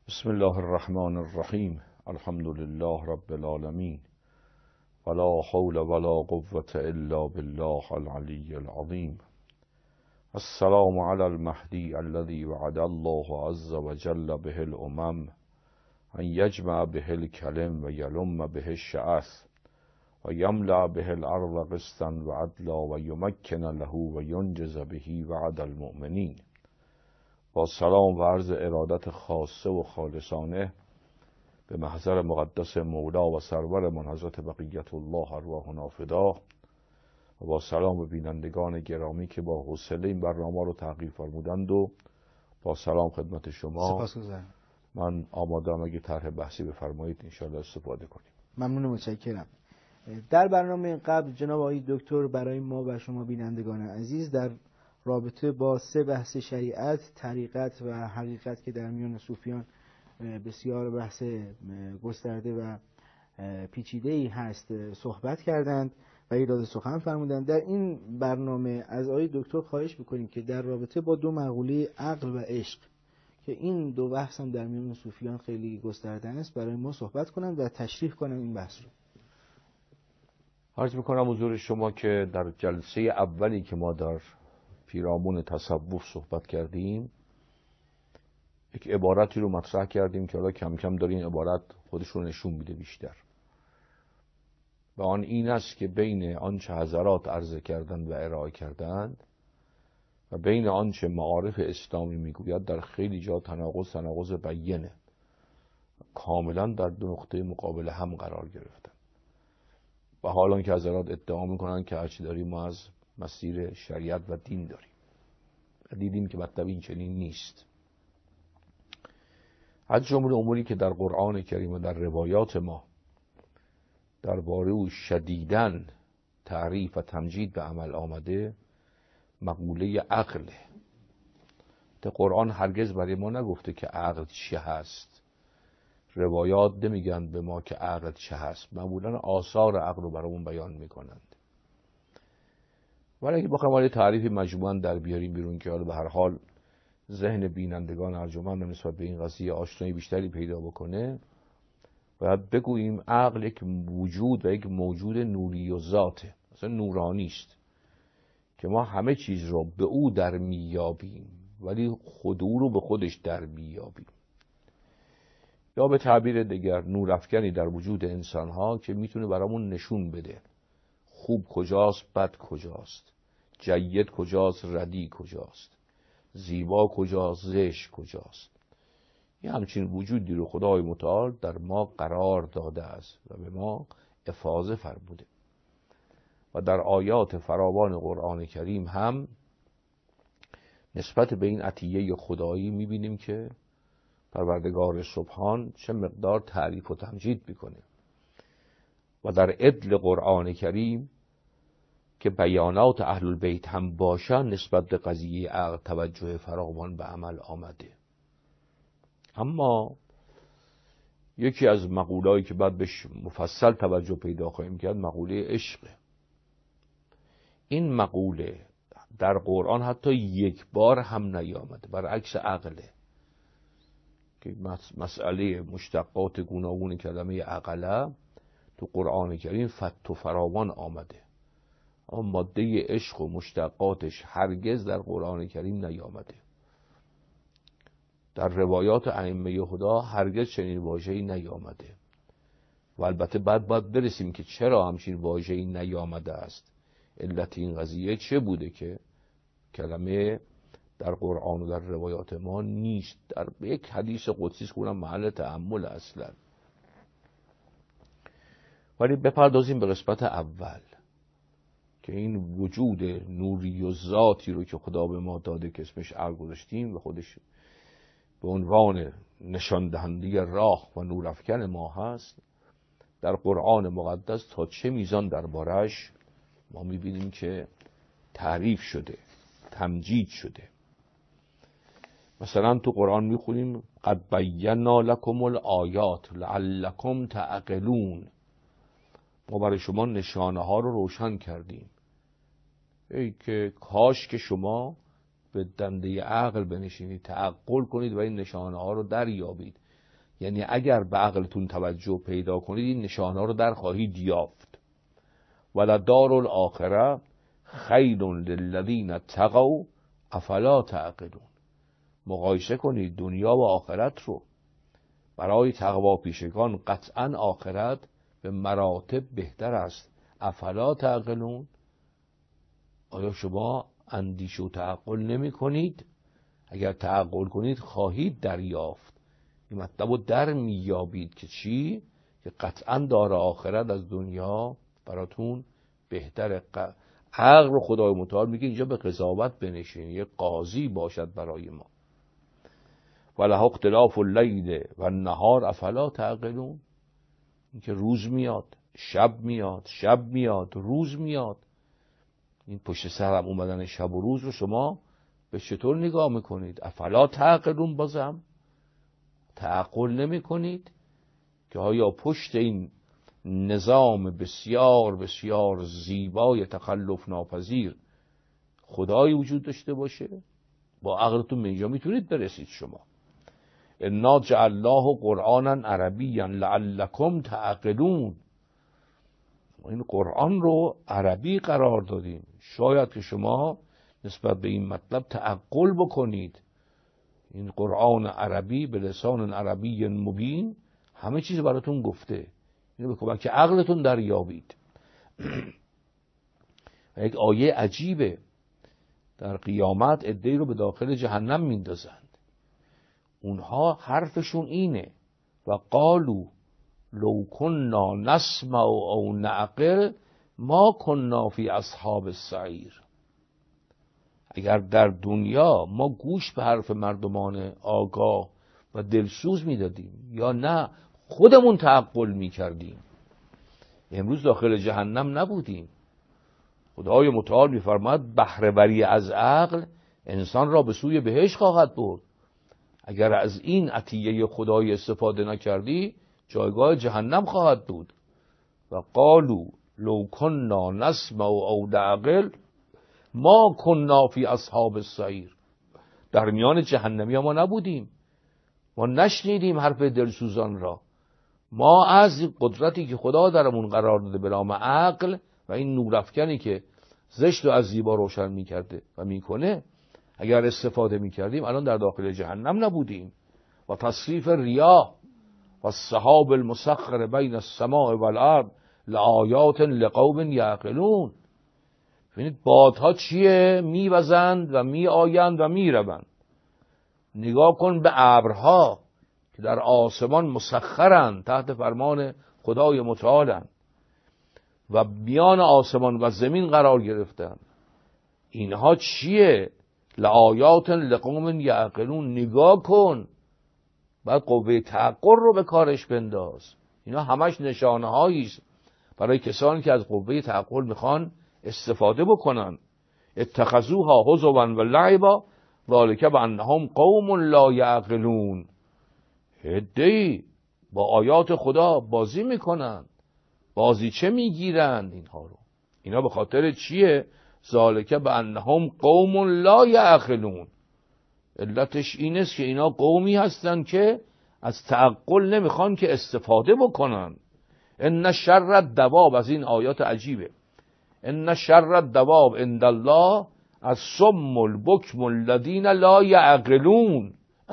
بسم الله الرحمن الرحیم. الحمد لله رب العالمین ولا حول ولا قوة الا بالله العلی العظیم. السلام علی المهدی الذی وعد الله عز وجل به الامم ان یجمع به الکلم و یلم به الشعث و یملأ به الارض قسطا و عدلا و یمکن له و ینجز به وعد المؤمنین. با سلام و عرض ارادت خاصه و خالصانه به محضر مقدس مولا و سرور من حضرت بقیت الله ارواحنا فدا، و با سلام به بینندگان گرامی که با حوصله این برنامه رو تحقیر فرمودند و با سلام خدمت شما. سپاسگزارم. من آماده‌ام اگه طرح بحثی بفرمایید انشاءالله استفاده کنیم. ممنون و متشکرم. در برنامه قبل جناب آقای دکتر برای ما و شما بینندگان عزیز در رابطه با 3 بحث شریعت، طریقت و حقیقت که در میان صوفیان بسیار بحث گسترده و پیچیده‌ای هست صحبت کردند و ایراد سخن فرمودند. در این برنامه از آقای دکتر خواهش می‌کنیم که در رابطه با 2 مقوله عقل و عشق که این 2 بحث هم در میان صوفیان خیلی گسترده است برای ما صحبت کنند و تشریح کنند این بحث رو. عرض میکنم حضور شما که در جلسه اولی که ما در پیرامون تصوف صحبت کردیم یک عبارتی رو مطرح کردیم که حالا کم کم داره این عبارت خودش رو نشون میده بیشتر، و آن این است که بین آنچه حضرات عرضه کردند و ارائه کردند و بین آنچه معارف اسلامی میگوید در خیلی جا تناقض بیینه، کاملا در 2 نقطه مقابل هم قرار گرفتن. و حالا که حضرات ادعا میکنن که هرچی داریم ما از مسیر شریعت و دین داریم، و دیدیم که مطلب این چنین نیست. از جمله اموری که در قرآن کریم و در روایات ما درباره او شدیداً تعریف و تمجید به عمل آمده مقوله عقله. در قرآن هرگز برای ما نگفته که عقل چه هست، روایات نمیگن به ما که عقل چه هست، معمولا آثار عقل رو برامون بیان میکنند. ولی اگه بخوایم تعریف مجموعاً در بیاریم بیرون که حالا به هر حال ذهن بینندگان ارجمند نسبت به این قضیه آشنایی بیشتری پیدا بکنه، باید بگوییم عقل یک وجود و یک موجود نوری و ذاته، مثلا نورانی است که ما همه چیز رو به او در میابیم ولی خود او رو به خودش در میابیم. یا به تعبیر دیگر نورافکنی در وجود انسان‌ها که میتونه برامون نشون بده خوب کجاست، بد کجاست، جید کجاست، ردی کجاست، زیبا کجاست، زشت کجاست. یه همچین وجودی رو خدای متعال در ما قرار داده است و به ما افاضه فرموده. و در آیات فراوان قرآن کریم هم نسبت به این عطیه خدایی میبینیم که پروردگار سبحان چه مقدار تعریف و تمجید میکنه. و در عدل قرآن کریم که بیانات اهل البیت هم باشن نسبت به قضیه عقل توجه فراوان به عمل آمده. اما یکی از مقوله‌ای که بعد بهش مفصل توجه پیدا خواهیم کرد مقوله عشقه. این مقوله در قرآن حتی یک بار هم نیامده، برعکس عقله که مسئله مشتقات گوناگون کلمه عقله تو قرآن کریم فت و فراوان آمده، اما ماده عشق و مشتقاتش هرگز در قرآن کریم نیامده. در روایات ائمه خدا هرگز چنین واژه‌ای نیامده. و البته بعد برسیم که چرا همچین واژه‌ای نیامده است، علت این قضیه چه بوده که کلمه در قرآن و در روایات ما نیست. در یک حدیث قدسی که اونم محل تأمل اصلا. ولی بپردازیم به قسمت اول که این وجود نوری و ذاتی رو که خدا به ما داده که اسمش عقل گذاشتیم و خودش به عنوان نشان دهنده راه و نورافکن ما هست، در قرآن مقدس تا چه میزان دربارش ما میبینیم که تعریف شده، تمجید شده. مثلا تو قرآن میخونیم قد بینا لکم الآیات لعلکم تعقلون، ما برای شما نشانه ها رو روشن کردیم ای که کاش که شما به دنده عقل بنشینید، تعقل کنید و این نشانه ها رو دریابید. یعنی اگر به عقلتون توجه پیدا کنید این نشانه رو در خواهید یافت. ولدار الاخره خیر للذین اتقوا افلا تعقلون. مقایسه کنید دنیا و آخرت رو. برای تقوا پیشگان قطعا آخرت به مراتب بهتر است. افلا تعقلون، آیا شما اندیشه و تعقل نمی کنید؟ اگر تعقل کنید خواهید دریافت، این مطلب رو در میابید که چی؟ که قطعا دار آخرت از دنیا براتون بهتره. عقل رو خدای متعال میگه اینجا به قضاوت بنشین، یه قاضی باشد برای ما. وله اختلاف اللیل و النهار افلا تعقلون. این که روز میاد، شب میاد، شب میاد، روز میاد، این پشت سر هم اومدن شب و روز رو شما به چطور نگاه میکنید؟ افلا تعقلون. بازم تعقل نمی کنید که آیا پشت این نظام بسیار بسیار زیبای تخلف ناپذیر خدایی وجود داشته باشه؟ با عقلتون به اینجا میتونید برسید شما. انا جعلناه قرآنا عربیا لعلکم تعقلون. این قرآن رو عربی قرار دادیم شاید که شما نسبت به این مطلب تعقل بکنید. این قرآن عربی به لسان عربی مبین همه چیز براتون گفته، اینو به کمک عقلتون دریابید. یک آیه عجیبه، در قیامت عده‌ای رو به داخل جهنم میندازند. اونها حرفشون اینه و قالو لو کننا نسمع او نعقل ما کننا فی اصحاب السعیر. اگر در دنیا ما گوش به حرف مردمان آگاه و دلسوز میدادیم یا نه خودمون تعقل میکردیم، امروز داخل جهنم نبودیم. خدای متعال میفرماید بهره وری از عقل انسان را به سوی بهشت خواهد برد. اگر از این عطیه خدای استفاده نکردی جایگاه جهنم خواهد بود. و قالو لو کننا نسمع او نعقل ما کننا فی اصحاب السعیر. در میان جهنمی ها ما نبودیم، ما نشنیدیم حرف دلسوزان را. ما از قدرتی که خدا درمون قرار داده به نام عقل و این نورافکنی که زشت و از زیبا روشن میکرده و میکنه، اگر استفاده میکردیم الان در داخل جهنم نبودیم. و تصریف ریاح و السحاب المسخر بین السماء والارض لآیات لقوم یعقلون. ببینید بادها چیه؟ میوزند و میآیند و میروند. نگاه کن به ابرها که در آسمان مسخرند، تحت فرمان خدای متعالند و میان آسمان و زمین قرار گرفتند. اینها چیه؟ لآیات لقوم یعقلون. نگاه کن، بعد قوه تعقل رو به کارش بنداز. اینا همش نشانه هاییست برای کسانی که از قوه تعقل میخوان استفاده بکنن. اتخذوها هزوا و لعبا ذلک بانهم قوم لا یعقلون. عده‌ای با آیات خدا بازی میکنن، بازی چه میگیرند اینها رو. اینا به خاطر چیه؟ ذلک بانهم قوم لا یعقلون. علتش این است که اینا قومی هستن که از تعقل نمیخوان که استفاده بکنن. ان شر الدواب، از این آیات عجیبه، ان شر الدواب عند الله الصم البکم الذین لا یعقلون.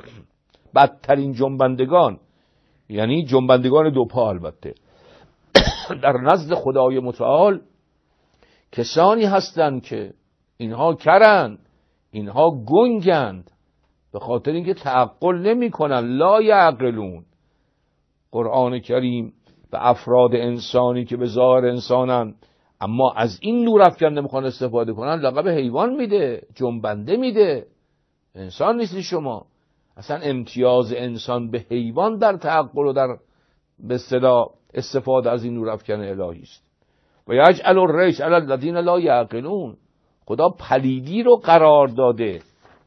بدترین جنبندگان، یعنی جنبندگان دو پا البته، در نزد خدای متعال کسانی هستند که اینها کرند، اینها گنگند، به خاطر اینکه تعقل نمی کنن. لا یعقلون. قرآن کریم به افراد انسانی که به ظاهر انسانن اما از این نور افکن نمیخوان استفاده کنن لقب حیوان میده، جنبنده میده. انسان نیستی شما. اصلا امتیاز انسان به حیوان در تعقل و در به اصطلاح استفاده از این نور افکن الهی است. و یجعل الرجس علی الذین لا یعقلون. خدا پلیدی رو قرار داده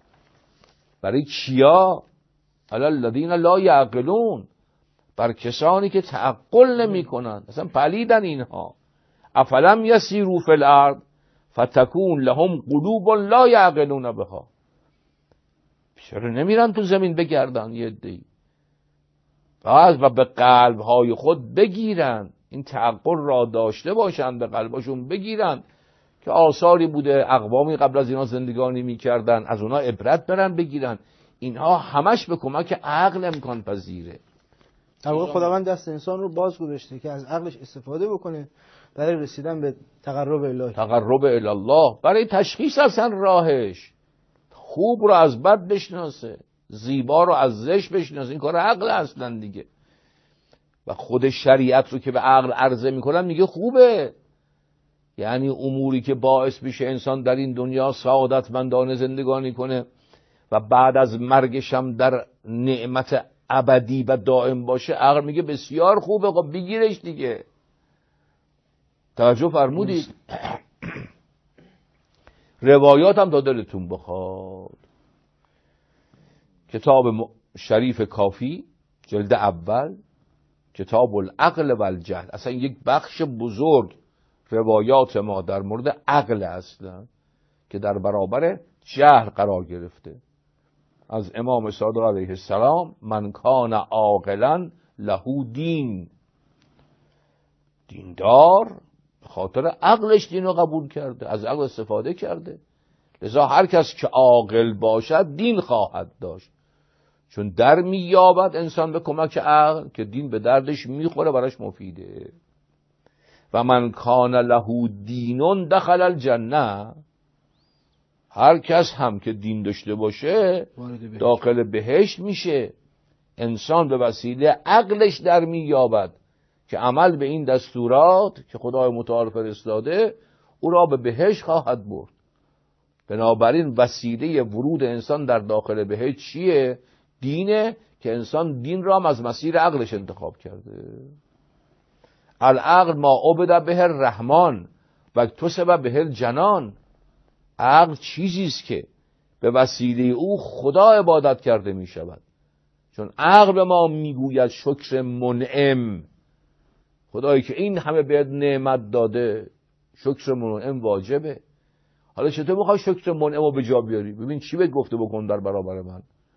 برای کیا؟ علی الذین لا یعقلون، بر کسانی که تعقل نمی کنند. اصلا پلیدن اینها. افلم یسیروا فی الارض فتکون لهم قلوب لا یعقلون بها. چرا نمیرن تو زمین بگردن؟ یه عده‌ای و به قلبهای خود بگیرن، این تعقل را داشته باشن، به قلبشون بگیرن که آثاری بوده، اقوامی قبل از اینا زندگانی میکردن، از اونا عبرت برن بگیرن. اینها همش به کمک عقل امکان پذیره. در واقع خداوند دست انسان رو باز گذاشته که از عقلش استفاده بکنه برای رسیدن به تقرب الهی. تقرب الله، برای تشخیص اصلا راهش. خوب رو از بد بشناسه، زیبا رو از زشت بشناسه، این کار عقل اصلا دیگه. و خود شریعت رو که به عقل عرضه میکنن میگه خوبه، یعنی اموری که باعث میشه انسان در این دنیا سعادتمندانه زندگانی کنه و بعد از مرگش هم در نعمت ابدی و دائم باشه، عقل میگه بسیار خوبه، خب بگیرش دیگه. توجه فرمودید؟ روایات هم تا دلتون بخواد، کتاب شریف کافی جلد اول، کتاب العقل و الجهل، اصلا یک بخش بزرگ روایات ما در مورد عقل اصلا که در برابر جهل قرار گرفته. از امام صادق علیه السلام: من کان عاقلا له دین، دیندار به خاطر عقلش دین رو قبول کرده، از عقل استفاده کرده. لذا هر کس که عاقل باشد دین خواهد داشت، چون در میابد انسان به کمک عقل که دین به دردش میخوره، براش مفیده. و من کان له دینون دخل الجنه، هر کس هم که دین داشته باشه داخل بهشت میشه. انسان به وسیله عقلش در میابد که عمل به این دستورات که خدای متعال فرستاده او را به بهشت خواهد برد. بنابراین وسیله ورود انسان در داخل بهشت چیه؟ دینه، که انسان دین را هم از مسیر عقلش انتخاب کرده. العقل ما عبد به الرحمن و اکتسب به الجنان. عقل چیزی است که به وسیله او خدا عبادت کرده می شود، چون عقل به ما میگوید شکر منعم، خدایی که این همه بهت نعمت داده، شکر منعم واجبه. حالا چطور میخوای شکر منعم رو به جا بیاری؟ ببین چی بهت گفته بکن در برابر من.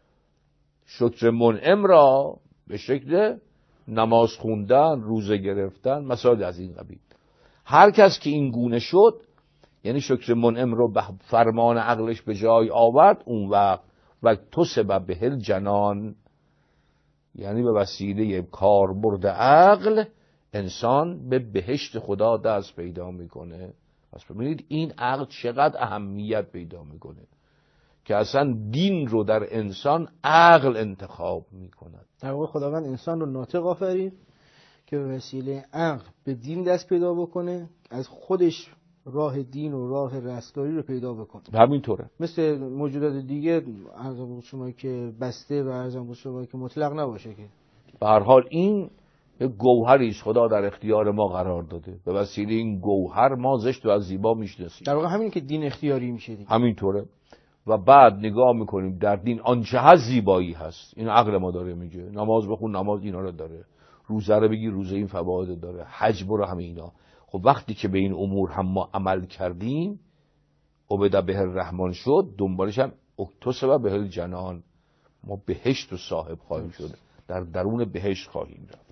شکر منعم را به شکل نماز خوندن، روزه گرفتن، مسائل از این قبیل. هر کس که این گونه شد، یعنی شکر منعم رو به فرمان عقلش به جای آورد، اون وقت اکتسب به الجنان، یعنی به وسیله کاربرد عقل انسان به بهشت خدا دست پیدا میکنه. پس ببینید این عقل چقدر اهمیت پیدا میکنه که اصلا دین رو در انسان عقل انتخاب میکند. در واقع خداوند انسان رو ناطق آفرید که به وسیله عقل به دین دست پیدا بکنه، از خودش راه دین و راه رستگاری رو پیدا بکنه. همینطوره. مثل موجودات دیگه ارزم بود شما که بسته و ارزم بود شما که مطلق نباشه که. به هر حال این یک گوهری است خدا در اختیار ما قرار داده، به وسیله این گوهر ما زشت و از زیبا میشناسیم. در واقع همین که دین اختیاری میشه دیگه. همینطوره. و بعد نگاه میکنیم در دین آنچه هست زیبایی هست، این عقل ما داره میگه. نماز بخون، نماز اینا رو داره. روزه رو بگی، روزه این فواید داره. حج برو، همه اینا. خب وقتی که به این امور هم ما عمل کردیم، عبد به الرحمن شد، دنبالش هم اکتسب به الجنان، ما بهشت رو صاحب خواهیم شد، در درون بهشت خواهیم رفت.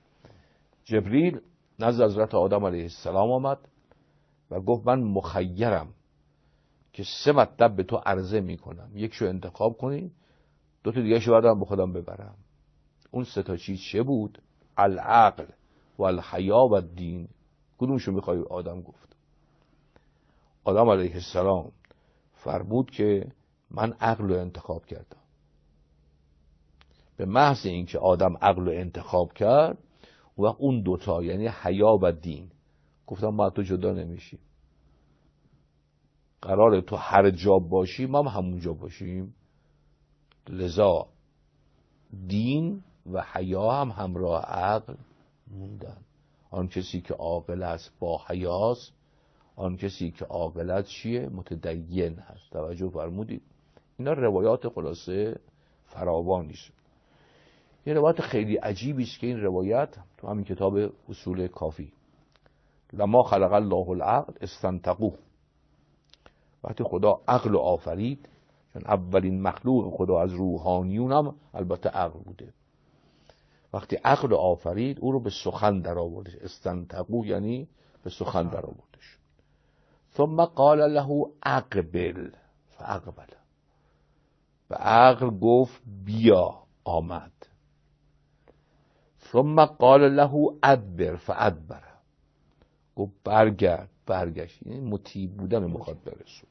جبریل نزد حضرت آدم علیه السلام آمد و گفت من مخیرم که 3 مطلب به تو عرضه میکنم، یکشو انتخاب کنی، 2 تا دیگه شو بعدم به خودم ببرم. اون 3 تا چیز چه بود؟ العقل و الحیا و الدین. کدومشو میخوای؟ آدم گفت. آدم علیه السلام فرمود که من عقل رو انتخاب کردم. به محض اینکه آدم عقل رو انتخاب کرد و اون 2 تا یعنی حیا و دین، گفتم ما تو جدا نمیشیم، قراره تو هر جا باشی ما هم همون جا باشیم. لذا دین و حیا هم همراه عقل موندن. آن کسی که عاقل است با حیاست، آن کسی که عاقل است چیه؟ متدین هست. توجه فرمودید؟ اینا روایات خلاصه فراوانی است. یه روایت خیلی عجیبی است که این روایت تو همین کتاب اصول کافی، لما خلق الله العقل استنطقوه، وقتی خدا عقل رو آفرید، چون اولین مخلوق خدا از روحانیون هم البته عقل بوده، وقتی عقل آفرید او رو به سخن در آوردش. استنطقو یعنی به سخن در آوردش. ثم قال له اقبل فاقبل، به عقل گفت بیا، آمد. ثم قال له ادبر فادبر، گفت برگشت. یعنی مطیع بودن میخواد برسون.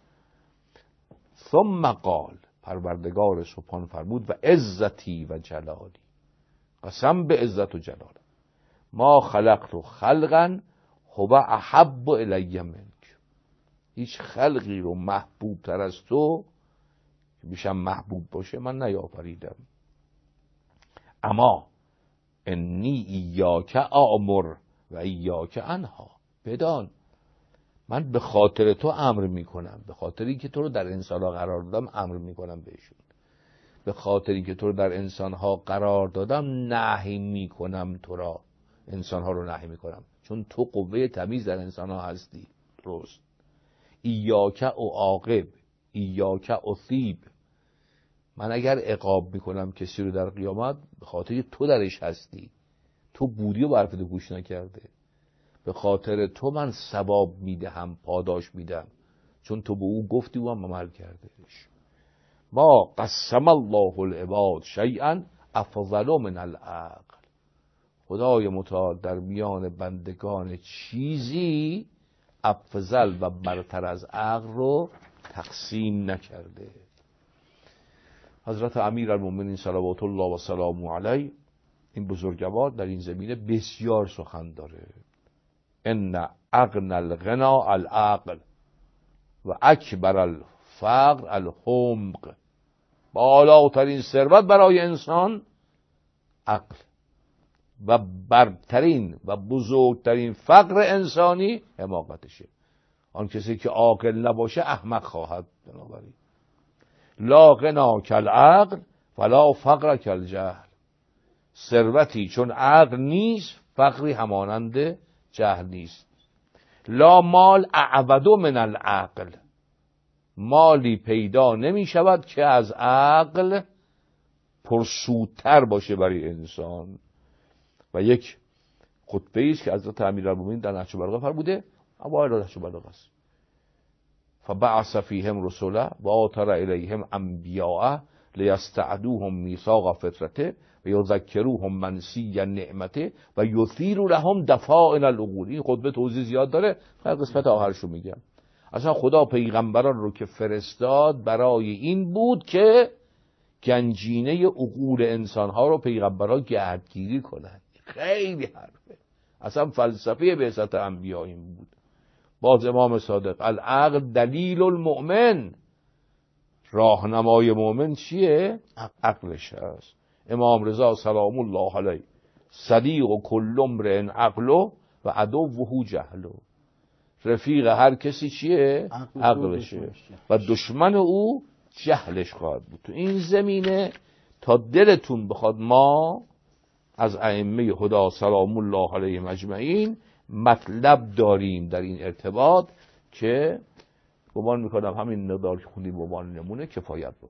ثم قال، پروردگار سبحان فرمود و عزتی و جلالی، قسم به عزت و جلال، ما خلقت خلقا هو احب الی منک، هیچ خلقی رو محبوب تر از تو که بیشم محبوب باشه من نیافریدم. اما انی ایاک آمر و ایاک انها، بدان من به خاطر تو امر میکنم، به خاطری که تو رو در انسانها قرار دادم امر میکنم بهشون، به خاطری که تو رو در انسانها قرار دادم نهی میکنم، تو را انسانها رو نهی میکنم، چون تو قوه تمیز در انسانها هستی. درست. ایاک اعاقب ایاک اثیب، من اگر عقاب میکنم کسی رو در قیامت به خاطر تو درش هستی، تو بودی و برفت گوش نکرده، به خاطر تو من ثواب میدهم، پاداش میدم، چون تو به او گفتی و هم عمل کردهش. ما قسم الله العباد شیئا افضل من العقل، خدای متعال در میان بندگان چیزی افضل و برتر از عقل رو تقسیم نکرده. حضرت امیرالمومنین صلوات الله و سلامه علیه، این بزرگوار در این زمینه بسیار سخن داره. ان اغنى الغنا العقل و اکبر الفقر الحمق، بالاترین ثروت برای انسان عقل و برترین و بزرگترین فقر انسانی حماقتشه. آن کسی که عاقل نباشه احمق خواهد. بنابراین لا غنا کالعقل ولا فقر کالجهل، ثروتی چون عقل نیست فقری همانند جهل نیست. لا مال اعبد من العقل، مالی پیدا نمی شود که از عقل پرسودتر باشه برای انسان. و یک خطبه است که حضرت امیرالمومنین در نهج البلاغه فرموده، اوایل نهج البلاغه است. فبعث فیهم رسولا و آتر الیهم انبیاء لیستعدوهم میثاق فطرته و یذکروهم منسی نعمته و یثیر لهم دفائن العقول. این خطبه توضیح زیاد داره، هر قسمت آخرشو میگم. اصلا خدا پیغمبران رو که فرستاد برای این بود که گنجینه عقول انسانها رو پیغمبران گردگیری کنند. خیلی حرفه. اصلا فلسفه بعثت انبیا این بود. باز امام صادق العقل دلیل المؤمن، راهنمای مؤمن چیه؟ عقلش هست. امام رضا سلام الله علیه صدیق و کل امرئ عقله و عدوه جهله، رفیق هر کسی چیه؟ عقلشه و دشمن او جهلش خواهد بود. تو این زمینه تا دلتون بخواد ما از ائمه هدی سلام الله علیهم اجمعین مطلب داریم در این ارتباط که گمان میکنم همین مقدار که خوندیم به عنوان نمونه کفایت بود.